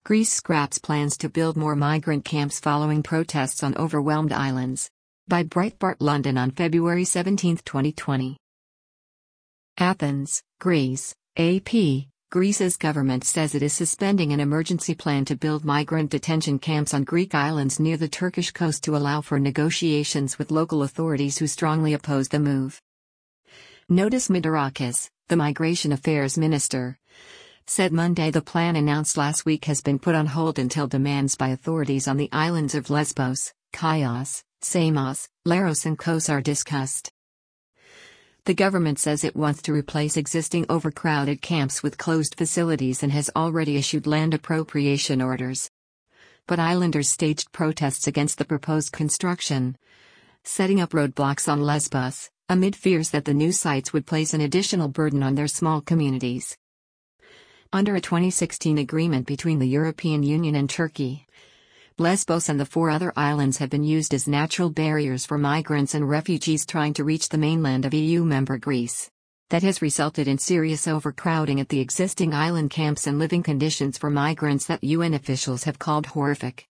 Greece scraps plans to build more migrant camps following protests on overwhelmed islands. By Breitbart London on February 17, 2020. Athens, Greece, AP. Greece's government says it is suspending an emergency plan to build migrant detention camps on Greek islands near the Turkish coast to allow for negotiations with local authorities who strongly oppose the move. Notis Midarakis, the Migration Affairs Minister, said Monday the plan announced last week has been put on hold until demands by authorities on the islands of Lesbos, Chios, Samos, Leros and Kos are discussed. The government says it wants to replace existing overcrowded camps with closed facilities and has already issued land appropriation orders. But islanders staged protests against the proposed construction, setting up roadblocks on Lesbos, amid fears that the new sites would place an additional burden on their small communities. Under a 2016 agreement between the European Union and Turkey, Lesbos and the 4 other islands have been used as natural barriers for migrants and refugees trying to reach the mainland of EU member Greece. That has resulted in serious overcrowding at the existing island camps and living conditions for migrants that UN officials have called horrific.